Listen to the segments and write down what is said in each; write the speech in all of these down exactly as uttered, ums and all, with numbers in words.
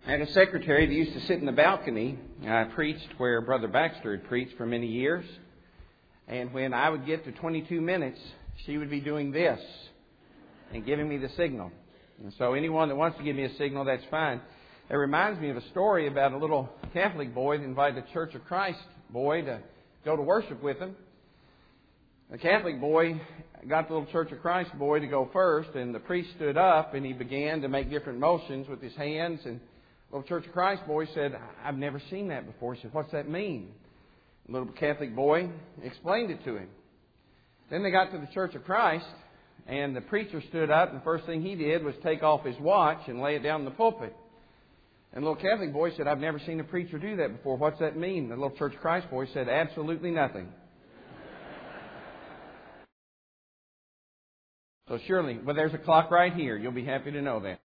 I had a secretary that used to sit in the balcony. I preached where Brother Baxter had preached for many years. And when I would get to twenty-two minutes, she would be doing this and giving me the signal. And so anyone that wants to give me a signal, that's fine. It reminds me of a story about a little Catholic boy that invited a Church of Christ boy to go to worship with him. The Catholic boy got the little Church of Christ boy to go first, and the priest stood up and he began to make different motions with his hands. And the little Church of Christ boy said, "I've never seen that before." He said, "What's that mean?" The little Catholic boy explained it to him. Then they got to the Church of Christ, and the preacher stood up, and the first thing he did was take off his watch and lay it down in the pulpit. And the little Catholic boy said, "I've never seen a preacher do that before. What's that mean?" The little Church of Christ boy said, "Absolutely nothing." So surely, well, there's a clock right here. You'll be happy to know that.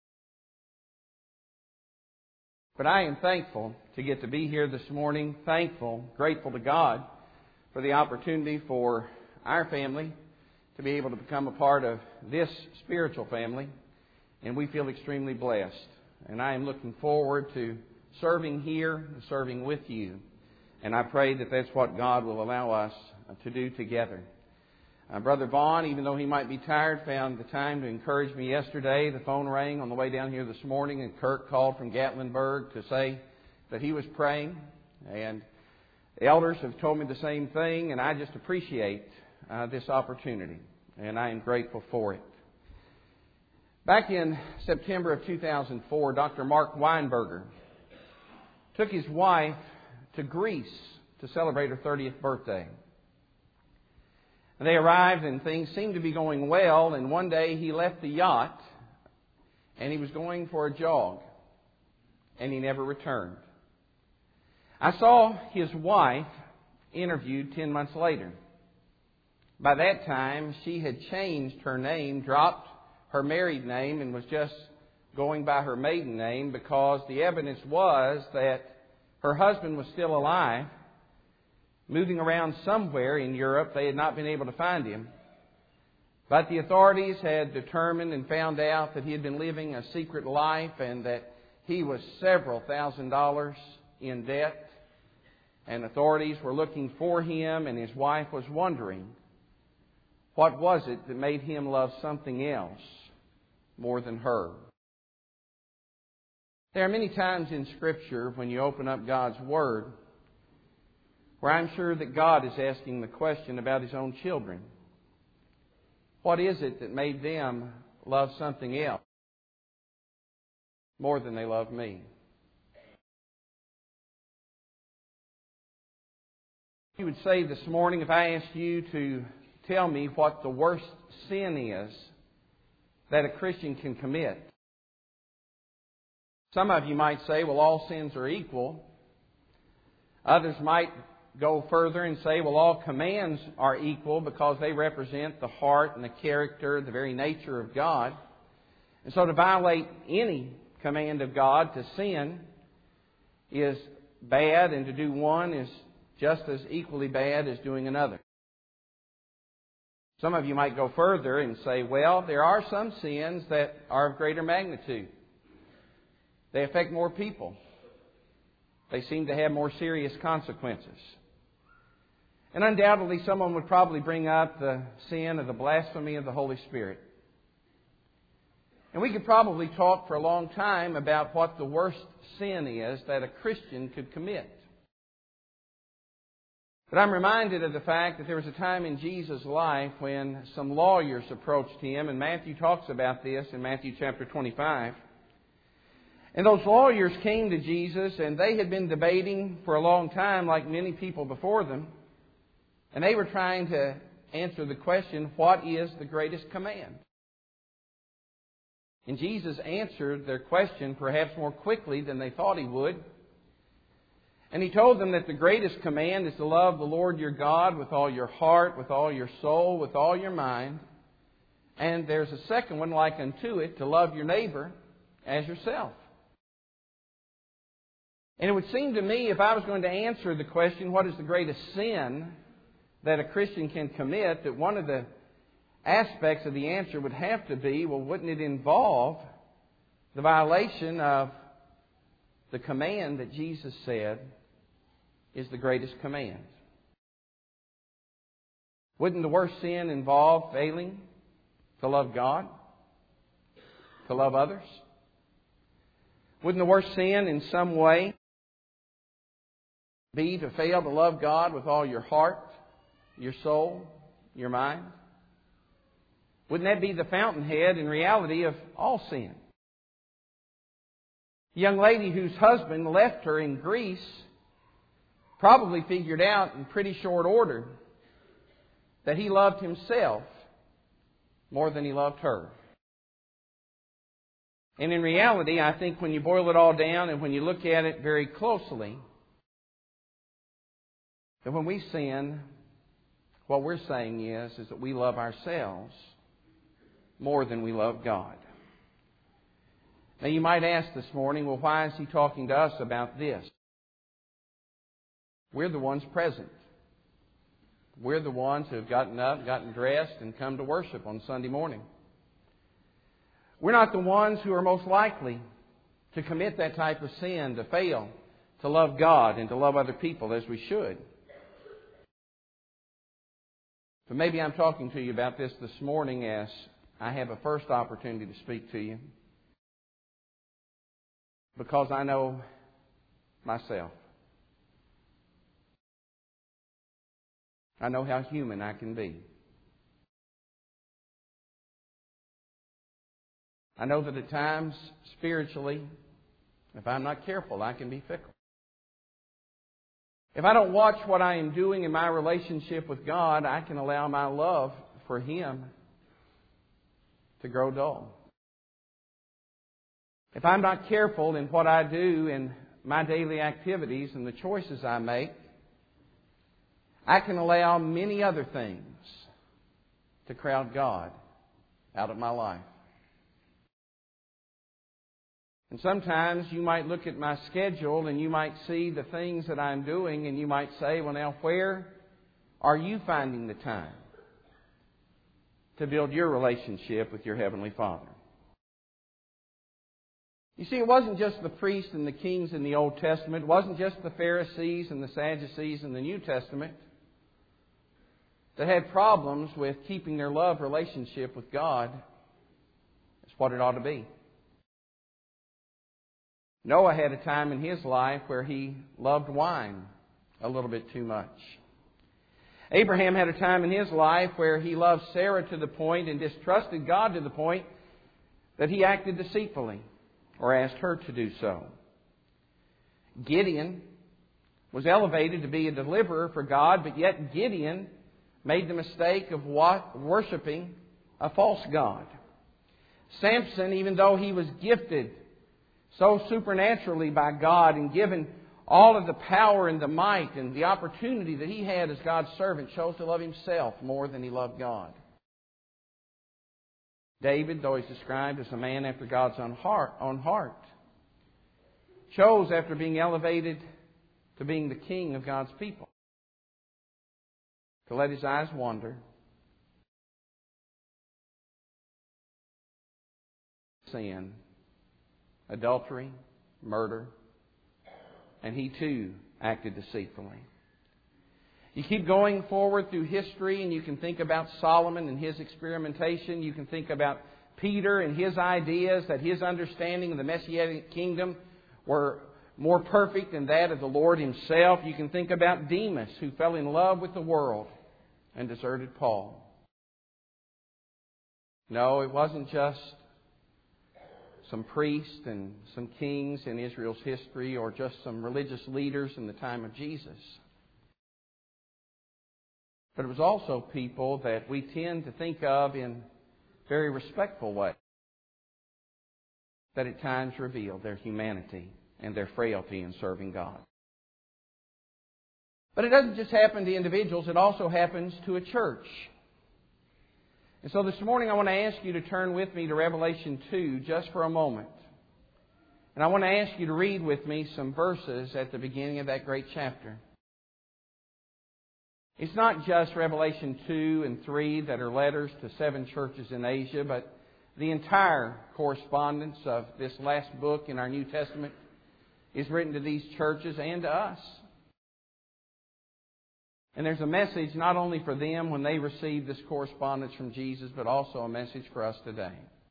But I am thankful to get to be here this morning, thankful, grateful to God for the opportunity for our family to be able to become a part of this spiritual family. And we feel extremely blessed. And I am looking forward to serving here and serving with you. And I pray that that's what God will allow us to do together. Uh, Brother Vaughn, even though he might be tired, found the time to encourage me yesterday. The phone rang on the way down here this morning, and Kirk called from Gatlinburg to say that he was praying. And the elders have told me the same thing, and I just appreciate uh, this opportunity, and I am grateful for it. Back in September of two thousand four, Doctor Mark Weinberger took his wife to Greece to celebrate her thirtieth birthday. They arrived and things seemed to be going well, and one day he left the yacht and he was going for a jog, and he never returned. I saw his wife interviewed ten months later. By that time, she had changed her name, dropped her married name, and was just going by her maiden name because the evidence was that her husband was still alive, moving around somewhere in Europe. They had not been able to find him. But the authorities had determined and found out that he had been living a secret life and that he was several thousand dollars in debt. And authorities were looking for him, and his wife was wondering, what was it that made him love something else more than her? There are many times in Scripture when you open up God's Word where I'm sure that God is asking the question about His own children. What is it that made them love something else more than they love me? You would say this morning, if I asked you to tell me what the worst sin is that a Christian can commit. Some of you might say, well, all sins are equal. Others might go further and say, well, all commands are equal because they represent the heart and the character, the very nature of God. And so to violate any command of God, to sin, is bad, and to do one is just as equally bad as doing another. Some of you might go further and say, well, there are some sins that are of greater magnitude. They affect more people. They seem to have more serious consequences. And undoubtedly, someone would probably bring up the sin of the blasphemy of the Holy Spirit. And we could probably talk for a long time about what the worst sin is that a Christian could commit. But I'm reminded of the fact that there was a time in Jesus' life when some lawyers approached Him, and Matthew talks about this in Matthew chapter twenty-five. And those lawyers came to Jesus, and they had been debating for a long time, like many people before them. And they were trying to answer the question, what is the greatest command? And Jesus answered their question perhaps more quickly than they thought He would. And He told them that the greatest command is to love the Lord your God with all your heart, with all your soul, with all your mind. And there's a second one like unto it, to love your neighbor as yourself. And it would seem to me, if I was going to answer the question, what is the greatest sin that a Christian can commit, that one of the aspects of the answer would have to be, well, wouldn't it involve the violation of the command that Jesus said is the greatest command. Wouldn't the worst sin involve failing to love God, to love others? Wouldn't the worst sin in some way be to fail to love God with all your heart, your soul, your mind? Wouldn't that be the fountainhead in reality of all sin? A young lady whose husband left her in Greece probably figured out in pretty short order that he loved himself more than he loved her. And in reality, I think when you boil it all down and when you look at it very closely, that when we sin, what we're saying is, is that we love ourselves more than we love God. Now you might ask this morning, well, why is he talking to us about this? We're the ones present. We're the ones who have gotten up, gotten dressed, and come to worship on Sunday morning. We're not the ones who are most likely to commit that type of sin, to fail to love God and to love other people as we should. But maybe I'm talking to you about this this morning as I have a first opportunity to speak to you because I know myself. I know how human I can be. I know that at times, spiritually, if I'm not careful, I can be fickle. If I don't watch what I am doing in my relationship with God, I can allow my love for Him to grow dull. If I'm not careful in what I do in my daily activities and the choices I make, I can allow many other things to crowd God out of my life. And sometimes you might look at my schedule and you might see the things that I'm doing and you might say, well, now where are you finding the time to build your relationship with your Heavenly Father? You see, it wasn't just the priests and the kings in the Old Testament. It wasn't just the Pharisees and the Sadducees in the New Testament that had problems with keeping their love relationship with God as what it ought to be. Noah had a time in his life where he loved wine a little bit too much. Abraham had a time in his life where he loved Sarah to the point and distrusted God to the point that he acted deceitfully or asked her to do so. Gideon was elevated to be a deliverer for God, but yet Gideon made the mistake of worshiping a false god. Samson, even though he was gifted so supernaturally by God and given all of the power and the might and the opportunity that he had as God's servant, chose to love himself more than he loved God. David, though he's described as a man after God's own heart, own heart, chose, after being elevated to being the king of God's people, to let his eyes wander, sin, adultery, murder, and he too acted deceitfully. You keep going forward through history and you can think about Solomon and his experimentation. You can think about Peter and his ideas that his understanding of the Messianic kingdom were more perfect than that of the Lord Himself. You can think about Demas, who fell in love with the world and deserted Paul. No, it wasn't just some priests and some kings in Israel's history or just some religious leaders in the time of Jesus. But it was also people that we tend to think of in very respectful ways that at times revealed their humanity and their frailty in serving God. But it doesn't just happen to individuals, it also happens to a church. And so this morning I want to ask you to turn with me to Revelation two just for a moment. And I want to ask you to read with me some verses at the beginning of that great chapter. It's not just Revelation two and three that are letters to seven churches in Asia, but the entire correspondence of this last book in our New Testament is written to these churches and to us. And there's a message not only for them when they receive this correspondence from Jesus, but also a message for us today.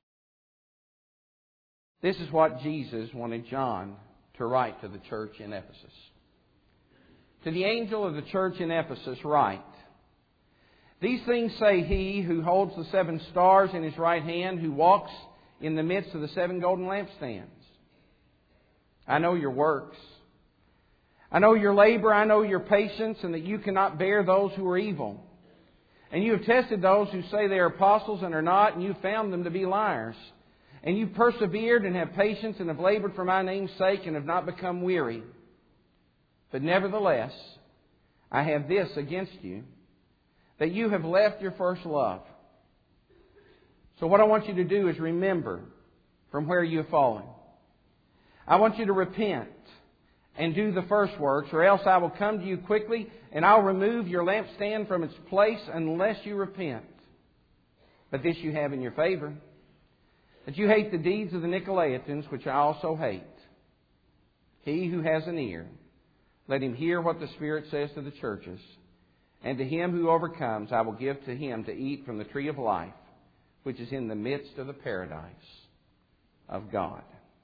This is what Jesus wanted John to write to the church in Ephesus. To the angel of the church in Ephesus write, "These things say he who holds the seven stars in his right hand, who walks in the midst of the seven golden lampstands. I know your works. I know your labor, I know your patience, and that you cannot bear those who are evil. And you have tested those who say they are apostles and are not, and you have found them to be liars. And you have persevered and have patience and have labored for my name's sake and have not become weary. But nevertheless, I have this against you, that you have left your first love. So what I want you to do is remember from where you have fallen. I want you to repent and do the first works, or else I will come to you quickly, and I'll remove your lampstand from its place unless you repent. But this you have in your favor, that you hate the deeds of the Nicolaitans, which I also hate. He who has an ear, let him hear what the Spirit says to the churches. And to him who overcomes, I will give to him to eat from the tree of life, which is in the midst of the paradise of God."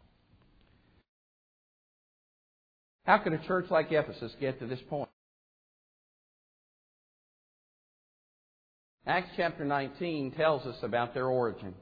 How could a church like Ephesus get to this point? Acts chapter nineteen tells us about their origin.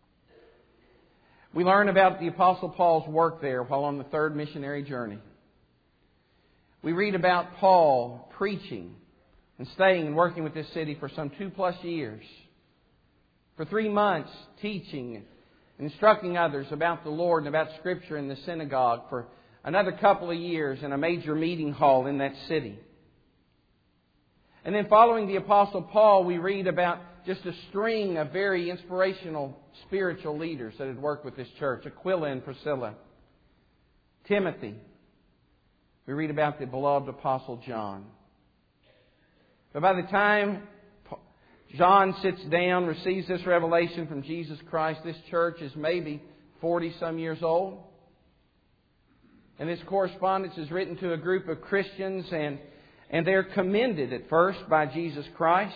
We learn about the Apostle Paul's work there while on the third missionary journey. We read about Paul preaching and staying and working with this city for some two plus years. For three months teaching and instructing others about the Lord and about Scripture in the synagogue. For another couple of years in a major meeting hall in that city. And then following the Apostle Paul, we read about just a string of very inspirational spiritual leaders that had worked with this church. Aquila and Priscilla. Timothy. We read about the beloved Apostle John. But by the time John sits down, receives this revelation from Jesus Christ, this church is maybe forty some years old. And this correspondence is written to a group of Christians, and, and they're commended at first by Jesus Christ.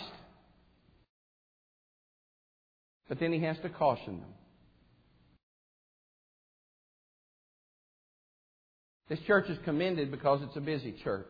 But then He has to caution them. This church is commended because it's a busy church.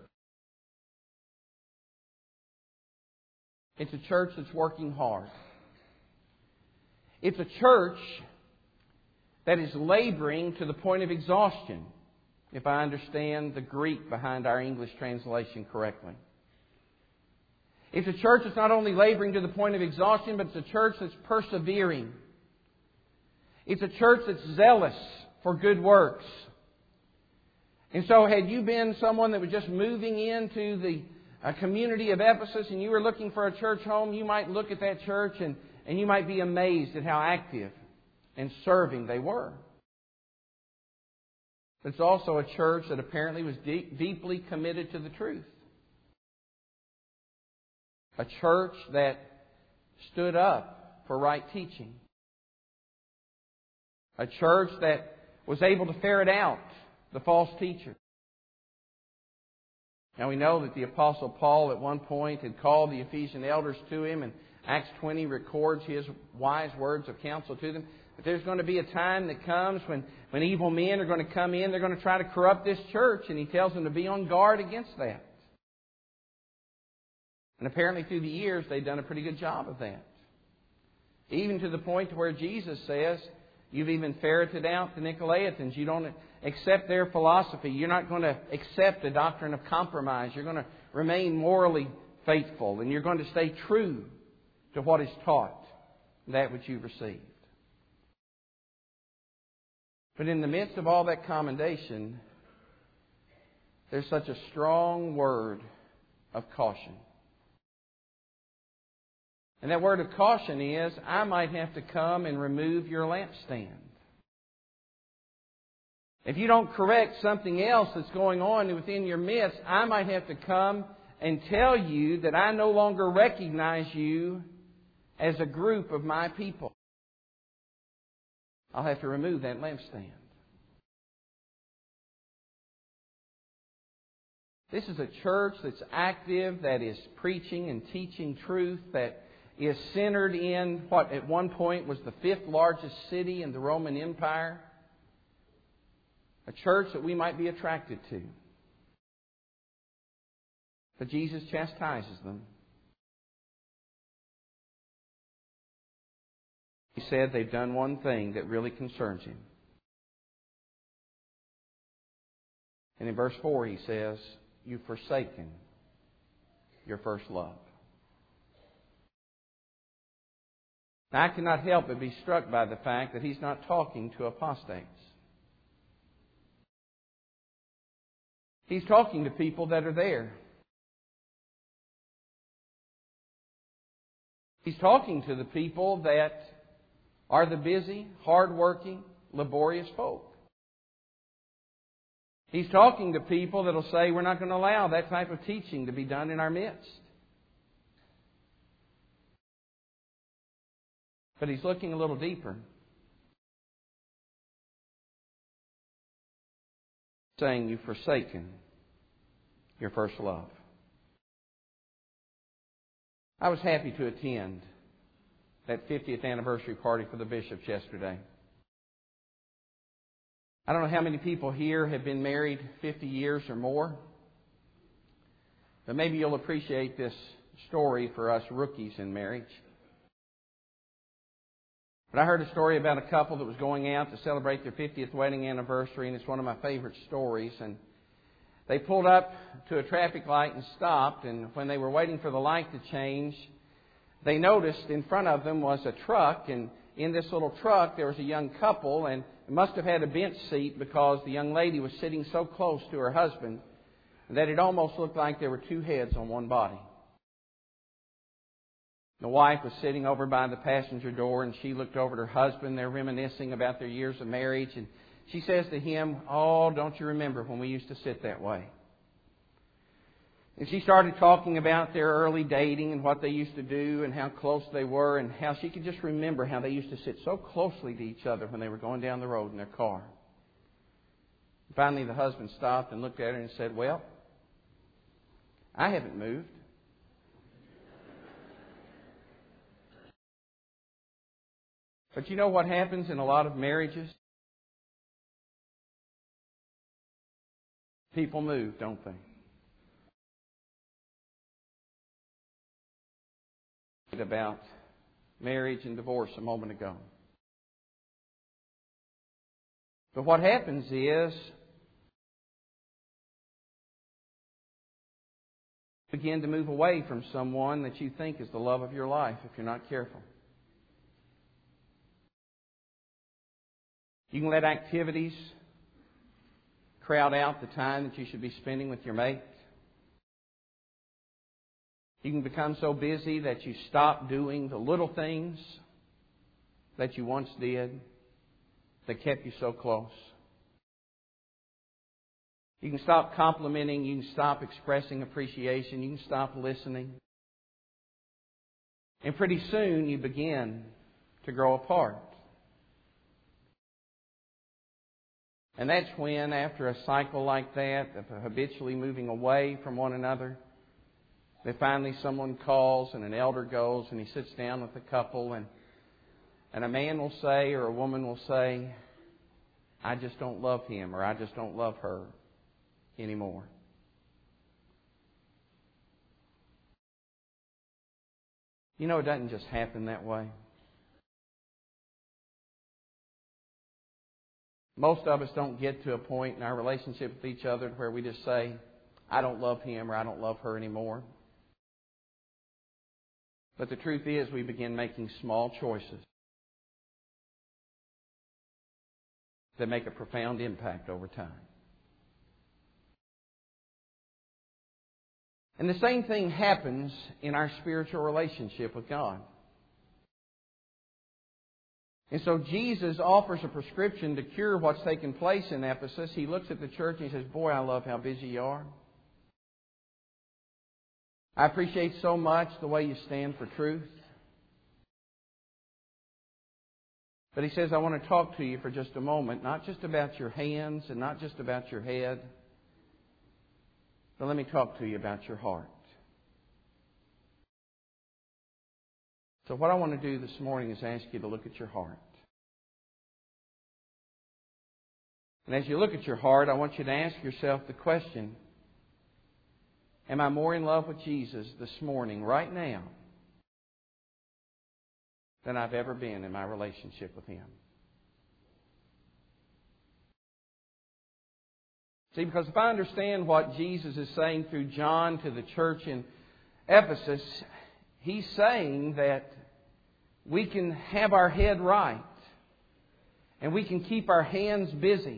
It's a church that's working hard. It's a church that is laboring to the point of exhaustion, if I understand the Greek behind our English translation correctly. It's a church that's not only laboring to the point of exhaustion, but it's a church that's persevering. It's a church that's zealous for good works. And so had you been someone that was just moving into the uh, community of Ephesus and you were looking for a church home, you might look at that church and, and you might be amazed at how active and serving they were. But it's also a church that apparently was deep, deeply committed to the truth. A church that stood up for right teaching. A church that was able to ferret out the false teacher. Now we know that the Apostle Paul at one point had called the Ephesian elders to him, and Acts twenty records his wise words of counsel to them. But there's going to be a time that comes when, when evil men are going to come in, they're going to try to corrupt this church, and he tells them to be on guard against that. And apparently through the years they've done a pretty good job of that. Even to the point to where Jesus says, you've even ferreted out the Nicolaitans. You don't accept their philosophy. You're not going to accept the doctrine of compromise. You're going to remain morally faithful. And you're going to stay true to what is taught, that which you've received. But in the midst of all that commendation, there's such a strong word of caution. And that word of caution is, I might have to come and remove your lampstand. If you don't correct something else that's going on within your midst, I might have to come and tell you that I no longer recognize you as a group of my people. I'll have to remove that lampstand. This is a church that's active, that is preaching and teaching truth, that is centered in what at one point was the fifth largest city in the Roman Empire. A church that we might be attracted to. But Jesus chastises them. He said they've done one thing that really concerns Him. And in verse four He says, "You've forsaken your first love." Now, I cannot help but be struck by the fact that He's not talking to apostates. He's talking to people that are there. He's talking to the people that are the busy, hard-working, laborious folk. He's talking to people that will say, we're not going to allow that type of teaching to be done in our midst. But He's looking a little deeper. Saying, you've forsaken your first love. I was happy to attend that fiftieth anniversary party for the bishops yesterday. I don't know how many people here have been married fifty years or more, but maybe you'll appreciate this story for us rookies in marriage. But I heard a story about a couple that was going out to celebrate their fiftieth wedding anniversary, and it's one of my favorite stories. And they pulled up to a traffic light and stopped, and when they were waiting for the light to change, they noticed in front of them was a truck, and in this little truck there was a young couple, and it must have had a bench seat because the young lady was sitting so close to her husband that it almost looked like there were two heads on one body. The wife was sitting over by the passenger door, and she looked over at her husband. They're reminiscing about their years of marriage, and she says to him, "Oh, don't you remember when we used to sit that way?" And she started talking about their early dating and what they used to do and how close they were and how she could just remember how they used to sit so closely to each other when they were going down the road in their car. Finally, the husband stopped and looked at her and said, "Well, I haven't moved." But you know what happens in a lot of marriages? People move, don't they? About marriage and divorce a moment ago. But what happens is you begin to move away from someone that you think is the love of your life if you're not careful. You can let activities crowd out the time that you should be spending with your mate. You can become so busy that you stop doing the little things that you once did that kept you so close. You can stop complimenting. You can stop expressing appreciation. You can stop listening. And pretty soon you begin to grow apart. And that's when, after a cycle like that, of habitually moving away from one another, that finally someone calls and an elder goes and he sits down with the couple, and and a man will say or a woman will say, "I just don't love him," or "I just don't love her anymore." You know, it doesn't just happen that way. Most of us don't get to a point in our relationship with each other where we just say, "I don't love him," or "I don't love her anymore." But the truth is, we begin making small choices that make a profound impact over time. And the same thing happens in our spiritual relationship with God. And so Jesus offers a prescription to cure what's taken place in Ephesus. He looks at the church and he says, "Boy, I love how busy you are. I appreciate so much the way you stand for truth." But he says, "I want to talk to you for just a moment, not just about your hands and not just about your head, But let me talk to you about your heart. So what I want to do this morning is ask you to look at your heart. And as you look at your heart, I want you to ask yourself the question, am I more in love with Jesus this morning, right now, than I've ever been in my relationship with Him? See, because if I understand what Jesus is saying through John to the church in Ephesus, He's saying that we can have our head right and we can keep our hands busy,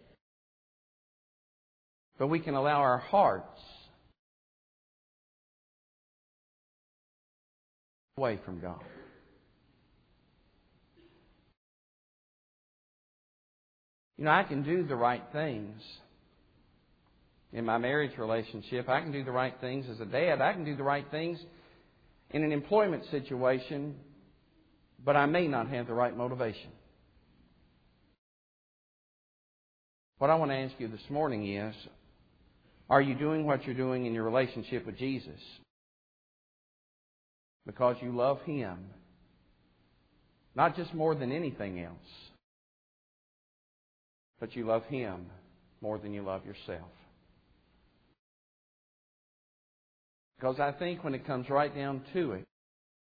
but we can allow our hearts away from God. You know, I can do the right things in my marriage relationship. I can do the right things as a dad. I can do the right things in an employment situation, but I may not have the right motivation. What I want to ask you this morning is, are you doing what you're doing in your relationship with Jesus because you love Him, not just more than anything else, but you love Him more than you love yourself? Because I think when it comes right down to it,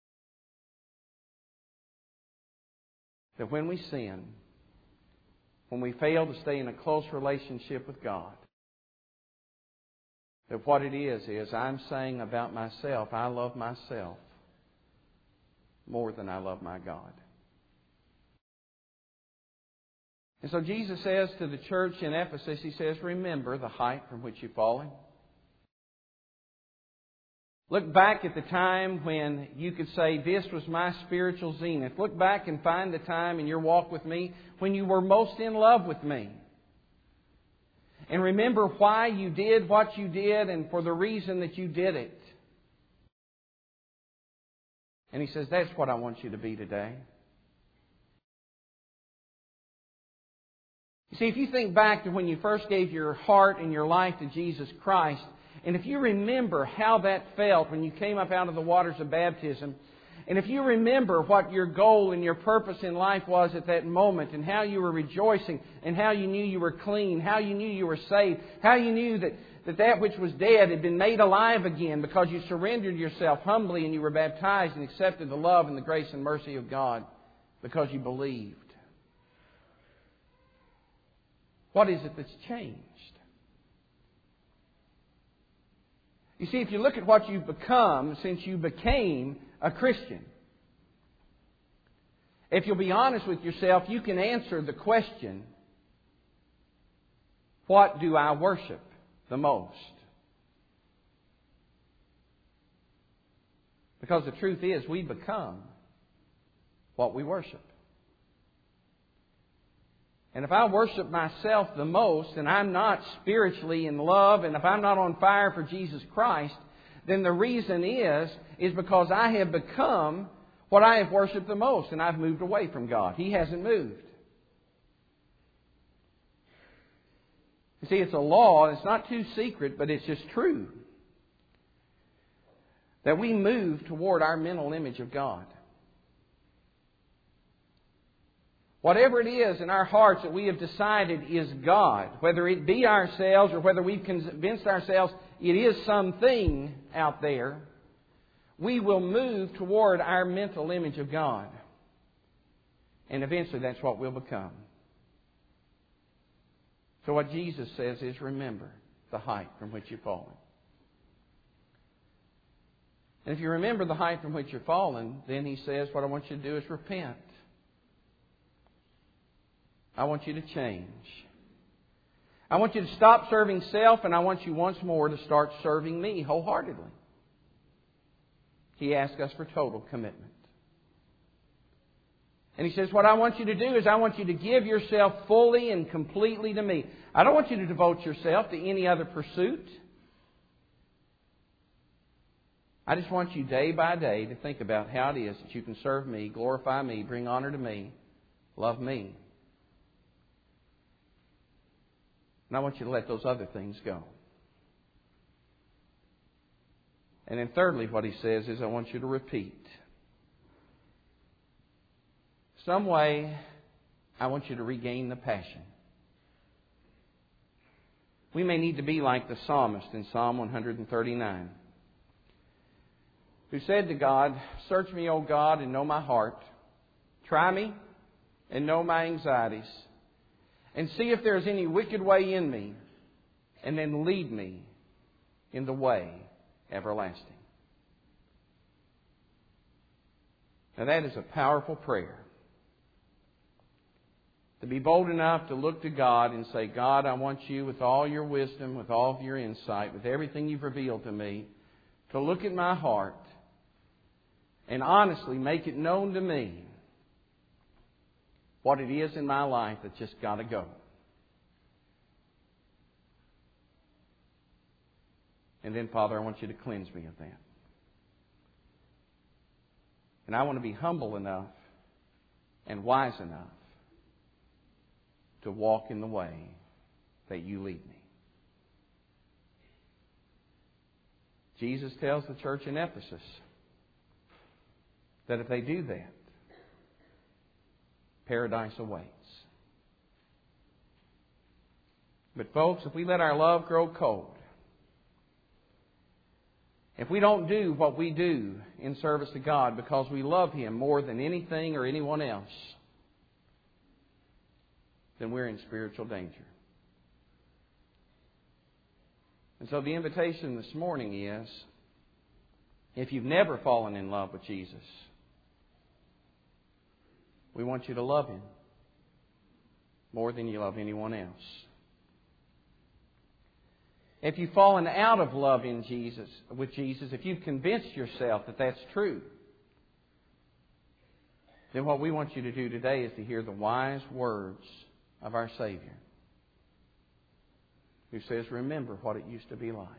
that when we sin, when we fail to stay in a close relationship with God, that what it is, is I'm saying about myself, I love myself more than I love my God. And so Jesus says to the church in Ephesus, He says, remember the height from which you've fallen. Look back at the time when you could say, this was my spiritual zenith. Look back and find the time in your walk with me when you were most in love with me. And remember why you did what you did and for the reason that you did it. And He says, that's what I want you to be today. You see, if you think back to when you first gave your heart and your life to Jesus Christ, and if you remember how that felt when you came up out of the waters of baptism, and if you remember what your goal and your purpose in life was at that moment, and how you were rejoicing, and how you knew you were clean, how you knew you were saved, how you knew that that, that which was dead had been made alive again because you surrendered yourself humbly and you were baptized and accepted the love and the grace and mercy of God because you believed. What is it that's changed? You see, if you look at what you've become since you became a Christian, if you'll be honest with yourself, you can answer the question, what do I worship the most? Because the truth is, we become what we worship. And if I worship myself the most, and I'm not spiritually in love, and if I'm not on fire for Jesus Christ, then the reason is, is because I have become what I have worshipped the most, and I've moved away from God. He hasn't moved. You see, it's a law, and it's not too secret, but it's just true, that we move toward our mental image of God. Whatever it is in our hearts that we have decided is God, whether it be ourselves or whether we've convinced ourselves it is something out there, we will move toward our mental image of God. And eventually that's what we'll become. So what Jesus says is, remember the height from which you've fallen. And if you remember the height from which you've fallen, then He says, what I want you to do is repent. I want you to change. I want you to stop serving self, and I want you once more to start serving me wholeheartedly. He asks us for total commitment. And He says, what I want you to do is I want you to give yourself fully and completely to me. I don't want you to devote yourself to any other pursuit. I just want you day by day to think about how it is that you can serve me, glorify me, bring honor to me, love me. And I want you to let those other things go. And then thirdly, what he says is, I want you to repeat. Some way, I want you to regain the passion. We may need to be like the psalmist in Psalm one thirty-nine, who said to God, "Search me, O God, and know my heart. Try me and know my anxieties. And see if there is any wicked way in me, and then lead me in the way everlasting." Now that is a powerful prayer. To be bold enough to look to God and say, "God, I want you with all your wisdom, with all of your insight, with everything you've revealed to me, to look at my heart and honestly make it known to me what it is in my life that's just got to go. And then, Father, I want you to cleanse me of that. And I want to be humble enough and wise enough to walk in the way that you lead me." Jesus tells the church in Ephesus that if they do that, paradise awaits. But folks, if we let our love grow cold, if we don't do what we do in service to God because we love Him more than anything or anyone else, then we're in spiritual danger. And so the invitation this morning is, if you've never fallen in love with Jesus, we want you to love Him more than you love anyone else. If you've fallen out of love in Jesus, with Jesus, if you've convinced yourself that that's true, then what we want you to do today is to hear the wise words of our Savior, who says, "Remember what it used to be like."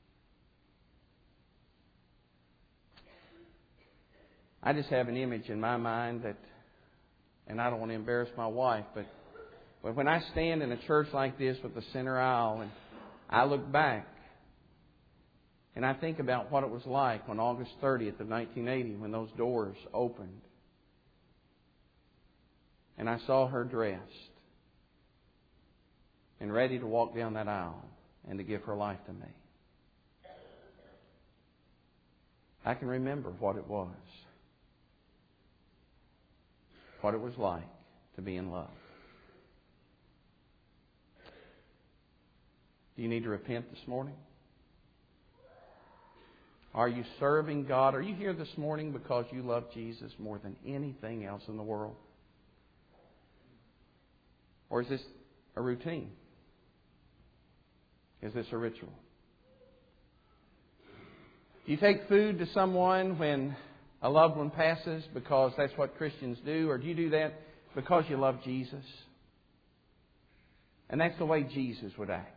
I just have an image in my mind that, and I don't want to embarrass my wife, but when I stand in a church like this with the center aisle and I look back and I think about what it was like on August thirtieth of nineteen eighty when those doors opened and I saw her dressed and ready to walk down that aisle and to give her life to me, I can remember what it was, what it was like to be in love. Do you need to repent this morning? Are you serving God? Are you here this morning because you love Jesus more than anything else in the world? Or is this a routine? Is this a ritual? Do you take food to someone when a loved one passes because that's what Christians do? Or do you do that because you love Jesus? And that's the way Jesus would act.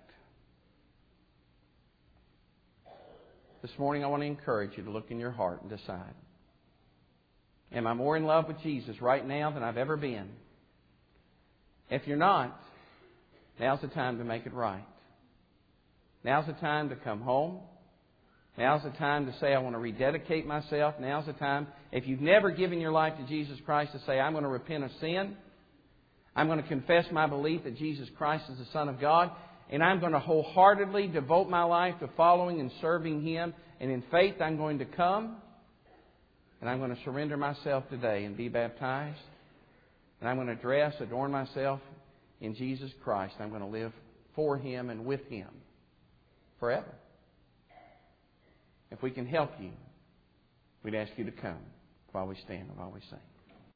This morning I want to encourage you to look in your heart and decide, am I more in love with Jesus right now than I've ever been? If you're not, now's the time to make it right. Now's the time to come home. Now's the time to say, I want to rededicate myself. Now's the time, if you've never given your life to Jesus Christ, to say, I'm going to repent of sin. I'm going to confess my belief that Jesus Christ is the Son of God. And I'm going to wholeheartedly devote my life to following and serving Him. And in faith, I'm going to come. And I'm going to surrender myself today and be baptized. And I'm going to dress, adorn myself in Jesus Christ. I'm going to live for Him and with Him forever. If we can help you, we'd ask you to come while we stand and while we sing.